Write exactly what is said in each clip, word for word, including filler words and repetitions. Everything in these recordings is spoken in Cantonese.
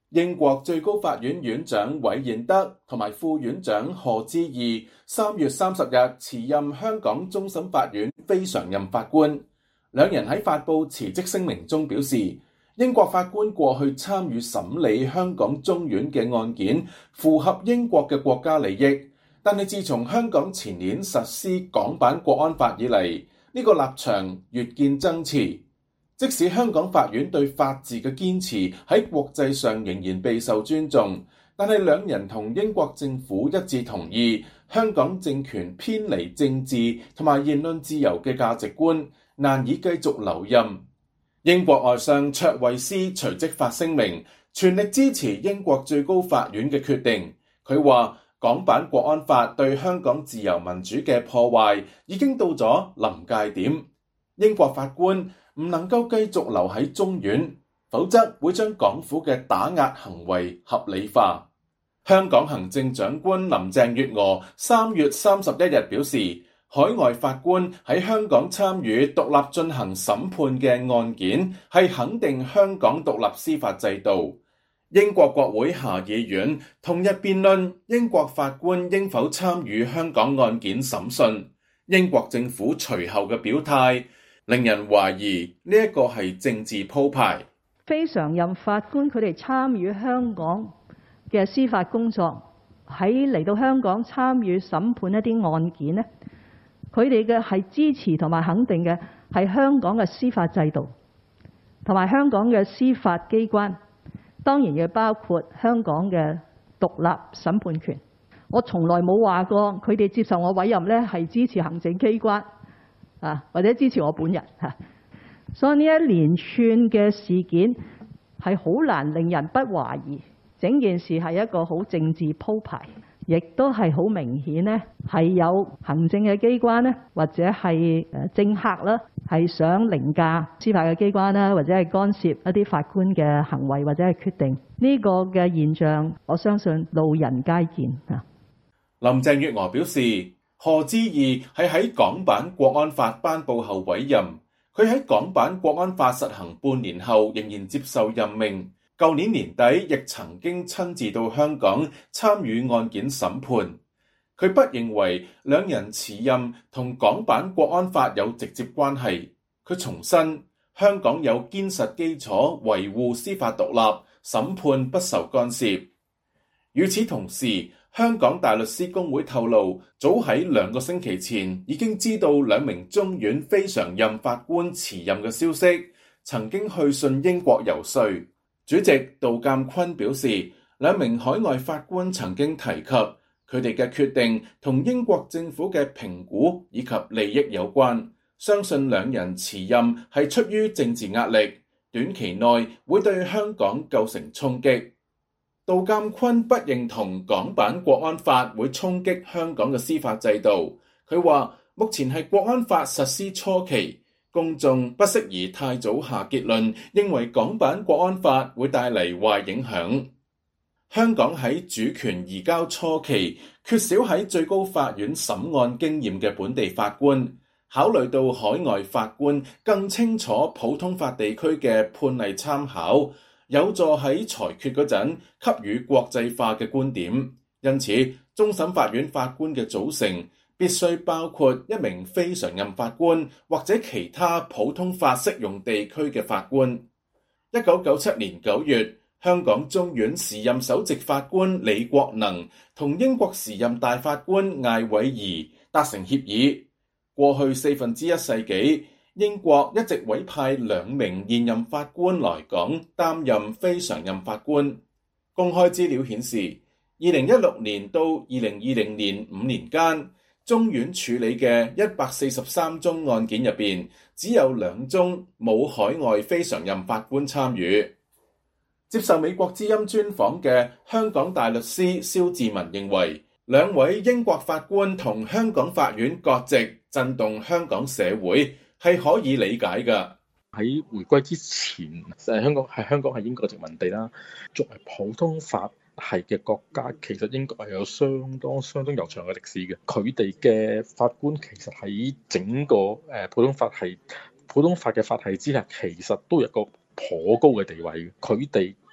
英國最高法院院長韋彥德同埋副院長賀知義三月三十日辭任香港終審法院非常任法官。兩人喺發布辭職聲明中表示，英國法官過去參與審理香港中院嘅案件，符合英國嘅國家利益。但係自從香港前年實施港版國安法以嚟，呢個立場越見爭持。即使香港法院對法治嘅堅持喺國際上仍然備受尊重，但係兩人同英國政府一致同意，香港政權偏離政治同埋言論自由嘅價值觀，難以繼續留任。英國外相卓慧思隨即發聲明，全力支持英國最高法院嘅決定。佢話，港版國安法對香港自由民主嘅破壞已經到咗臨界點，英國法官唔能夠繼續留喺中院，否則會將港府嘅打壓行為合理化。香港行政長官林鄭月娥三月三十一日表示，海外法官喺香港參與獨立進行審判嘅案件，係肯定香港獨立司法制度。英國國會下議院同日辯論英國法官應否參與香港案件審訊，英國政府隨後嘅表態令人懷疑呢一個係政治鋪排。 非常任法官佢哋參與香港嘅司法工作，喺嚟到香港參與審判一啲案件呢，佢哋嘅係支持同埋肯定嘅係香港嘅司法制度同埋香港嘅司法機關，當然要包括香港嘅獨立審判權。我從來冇話過佢哋接受我委任呢係支持行政機關啊，或者支持我本人嚇。所以呢一連串嘅事件係好難令人不懷疑，整件事係一個好政治鋪排，亦都係好明顯呢係有行政嘅機關呢，或者係誒政客啦，係想凌駕司法嘅機關啦，或者係干涉一啲法官嘅行為或者係決定。呢個嘅現象，我相信路人皆見啊。 林鄭月娥表示，賀知義係喺港版國安法頒布後委任，佢喺港版國安法實行半年後仍然接受任命。舊年年底亦曾經親自到香港參與案件審判。佢不認為兩人辭任同港版國安法有直接關係。佢重申香港有堅實基礎維護司法獨立，審判不受干涉。與此同時，香港大律師公會透露，早喺兩個星期前已經知道兩名中院非常任法官辭任嘅消息，曾經去信英國游說。主席杜鑑坤表示，兩名海外法官曾經提及佢哋嘅決定同英國政府嘅評估以及利益有關，相信兩人辭任係出於政治壓力，短期內會對香港構成衝擊。杜鑑坤不認同港版國安法會衝擊香港嘅司法制度。佢話目前係國安法實施初期，公眾不適宜太早下結論，認為港版國安法會帶嚟壞影響。香港喺主權移交初期，缺少喺最高法院審案經驗嘅本地法官，考慮到海外法官更清楚普通法地區嘅判例參考，有助喺裁決嗰陣給予國際化嘅觀點，因此終審法院法官嘅組成必須包括一名非常任法官或者其他普通法適用地區嘅法官。一九九七年九月，香港中院時任首席法官李國能同英國時任大法官艾偉儀達成協議。過去四分之一世紀，英國一直委派兩名現任法官來港擔任非常任法官。公開資料顯示，二零一六年到二零二零年五年間，中院處理嘅一百四十三宗案件入邊，只有兩宗冇海外非常任法官參與。接受美國之音專訪嘅香港大律師蕭志文認為，兩位英國法官同香港法院割席，震動香港社會，係可以理解㗎。 喺回歸之前，誒香港係香港係英國殖民地啦。作為普通法系嘅國家，其實英國係有相當相當悠長嘅歷史嘅。佢哋嘅法官其實喺整個誒普通法系普通法嘅法系之下，其實都有一個頗高嘅地位。佢哋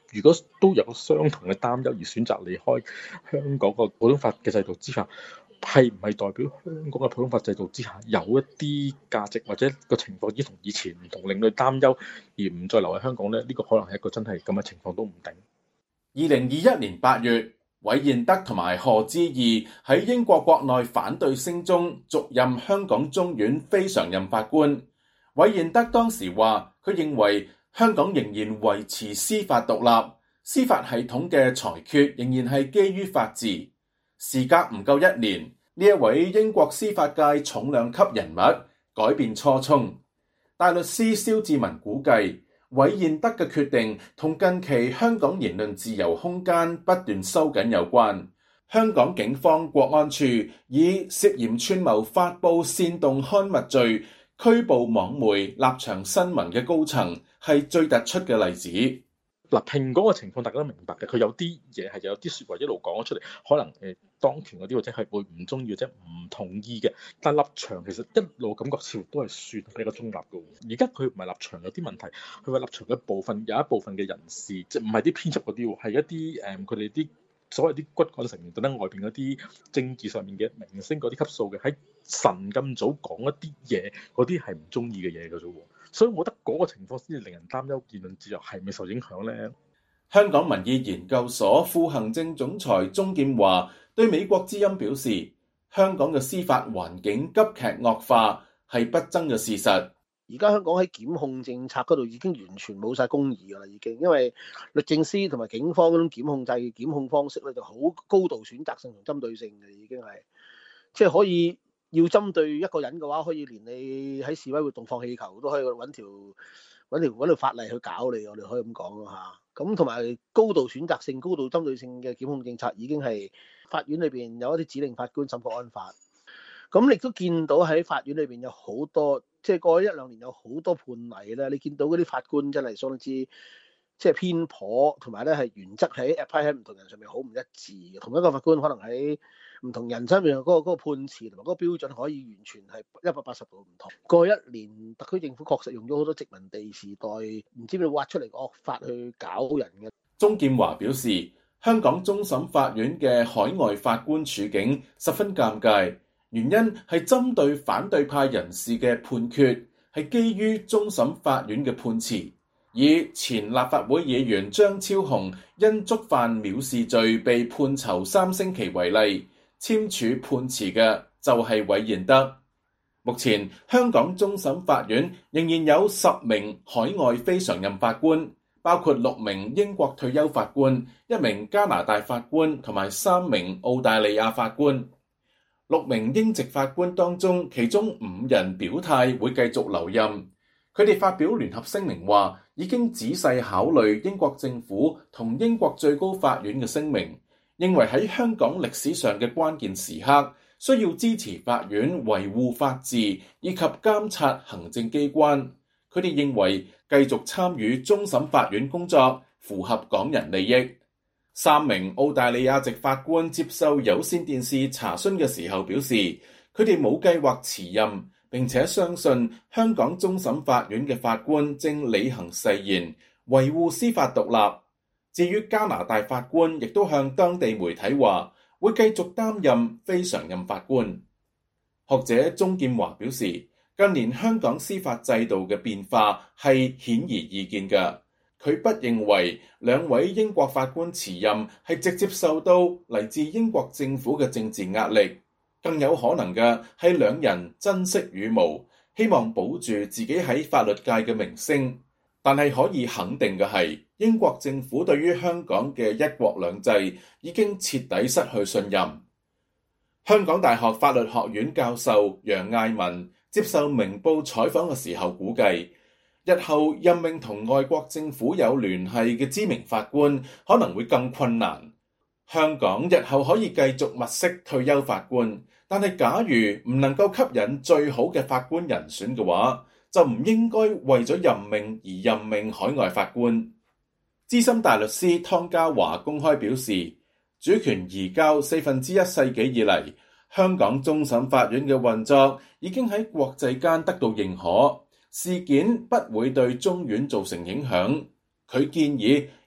如果都有相同嘅擔憂而選擇離開香港個普通法嘅制度之下，係唔係代表香港嘅普通法制度之下有一啲價值或者個情況已經同以前唔同，令佢擔憂而唔再留喺香港呢？呢、呢個可能係一個真係咁嘅情況都唔定。 二零二一年八月，韋彥德同埋賀知義喺英國國內反對聲中續任香港中院非常任法官。韋彥德當時話，佢認為香港仍然維持司法獨立，司法系統嘅裁決仍然係基於法治。時隔唔夠一年，呢一位英國司法界重量級人物改變初衷。大律師蕭志文估計，韋彥德嘅決定同近期香港言論自由空間不斷收緊有關。香港警方國安處以涉嫌串謀發布煽動刊物罪拘捕網媒立場新聞嘅高層，係最突出嘅例子。 嗱，蘋果嘅情況大家都明白嘅，佢有啲嘢係有啲説話一路講咗出嚟，可能誒當權嗰啲或者係會唔中意或者唔同意嘅，但立場其實一路感覺似乎都係算比較中立嘅。而家佢唔係立場有啲問題，佢話立場嘅部分有一部分嘅人士，即係唔係啲編輯嗰啲喎，係一啲誒佢哋啲所謂啲骨幹成員等等外邊嗰啲政治上面嘅明星嗰啲級數嘅，喺晨咁早講一啲嘢，嗰啲係唔中意嘅嘢嘅啫喎。所以我覺得嗰個情況先至令人擔憂，言論自由係咪受影響呢？ 香港民意研究所副行政總裁鍾劍華對美國之音表示，香港嘅司法環境急劇惡化係不爭嘅事實。 而家香港喺檢控政策嗰度已經完全冇晒公義㗎啦，已經，因為律政司同埋警方嗰種檢控制檢控方式咧就好高度選擇性同針對性嘅，已經係即係可以。要針對一個人嘅話，可以連你喺示威活動放氣球都可以揾條揾條揾條法例去搞你，我哋可以咁講咯嚇。咁同埋高度選擇性、高度針對性嘅檢控政策已經係法院裏邊有一啲指令法官審國安法。咁你都見到喺法院裏邊有好多，即係過去一兩年有好多判例咧，你見到嗰啲法官真係相當之即係偏頗，同埋咧係原則喺 apply 喺唔同人上面好唔一致嘅。同一個法官可能喺唔同人身上嗰個嗰個判詞同埋嗰個標準可以完全係一百八十度唔同。過去一年，特區政府確實用咗好多殖民地時代唔知點挖出嚟嘅惡法去搞人嘅。 鍾劍華表示，香港終審法院嘅海外法官處境十分尷尬，原因係針對反對派人士嘅判決係基於終審法院嘅判詞。以前立法會議員張超雄因觸犯藐視罪被判囚三星期為例，簽署判詞嘅就係韋彥德。目前香港終審法院仍然有十名海外非常任法官，包括六名英國退休法官、一名加拿大法官同埋三名澳大利亞法官。六名英籍法官當中，其中五人表態會繼續留任。佢哋發表聯合聲明話，已經仔細考慮英國政府同英國最高法院嘅聲明，認為喺香港歷史上嘅關鍵時刻，需要支持法院維護法治以及監察行政機關。佢哋認為繼續參與終審法院工作符合港人利益。三名澳大利亞籍法官接受有線電視查詢嘅時候表示，佢哋冇計劃辭任，並且相信香港終審法院嘅法官正履行誓言，維護司法獨立。至於加拿大法官，亦都向當地媒體話會繼續擔任非常任法官。學者鍾劍華表示，近年香港司法制度嘅變化係顯而易見嘅。佢不認為兩位英國法官辭任係直接受到嚟自英國政府嘅政治壓力，更有可能嘅係兩人珍惜羽毛，希望保住自己喺法律界嘅名聲。但係可以肯定嘅係，英國政府對於香港嘅一國兩制已經徹底失去信任。香港大學法律學院教授楊艾文接受明報採訪嘅時候估計，日後任命同外國政府有聯繫嘅知名法官可能會更困難。香港日後可以繼續物色退休法官，但係假如唔能夠吸引最好嘅法官人選嘅話，就唔應該為咗任命而任命海外法官。資深大律師湯家驊公開表示，主權移交四分之一世紀以嚟，香港終審法院嘅運作已經喺國際間得到認可，事件不會對中院造成影響。佢建議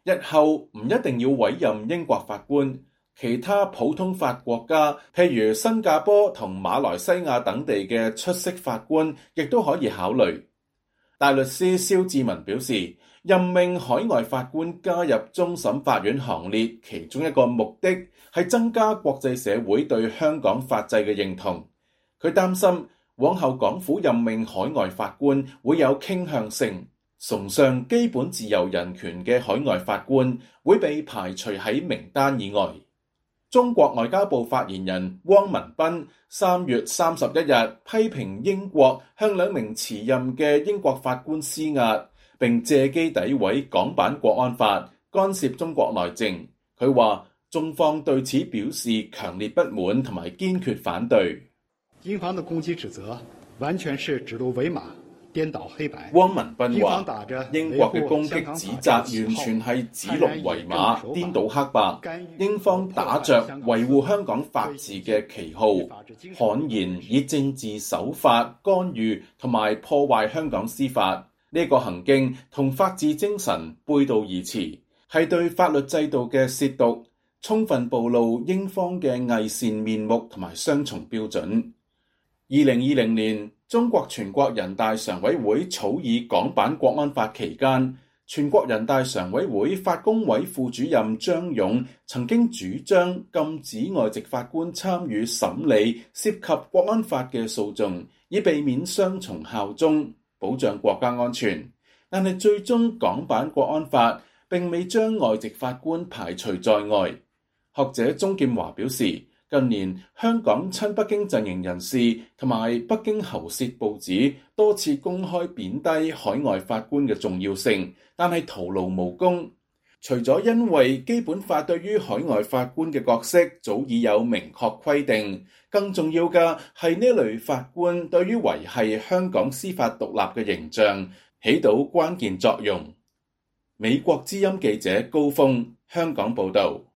日後唔一定要委任英國法官，其他普通法國家，譬如新加坡同馬來西亞等地嘅出色法官，亦都可以考慮。大律師蕭志文表示，任命海外法官加入終審法院行列，其中一個目的係增加國際社會對香港法制嘅認同。佢擔心往後港府任命海外法官會有傾向性，崇尚基本自由人權嘅海外法官會被排除喺名單以外。中國外交部發言人汪文斌三月三十一日批評英國向兩名辭任嘅英國法官施壓，並借機詆毀港版國安法，干涉中國內政。佢話中方對此表示強烈不滿同埋堅決反對。 英方的攻擊指責完全是指鹿為馬，顛倒黑白。 汪文斌話英國嘅攻擊指責完全係指鹿為馬，顛倒黑白。英方打着維護香港法治嘅旗號，悍然以政治手法干預同埋破壞香港司法。呢個行徑同法治精神背道而馳，係對法律制度嘅褻瀆，充分暴露英方嘅偽善面目同埋雙重標準。二零二零年，中國全國人大常委會草擬港版國安法期間，全國人大常委會法工委副主任張勇曾經主張禁止外籍法官參與審理涉及國安法嘅訴訟，以避免雙重效忠，保障國家安全。但係最終港版國安法並未將外籍法官排除在外。學者鍾劍華表示，近年香港親北京陣營人士同埋北京喉舌報紙多次公開貶低海外法官嘅重要性，但係徒勞無功。除咗因為基本法對於海外法官嘅角色早已有明確規定，更重要嘅係呢類法官對於維繫香港司法獨立嘅形象起到關鍵作用。美國之音記者高峰，香港報導。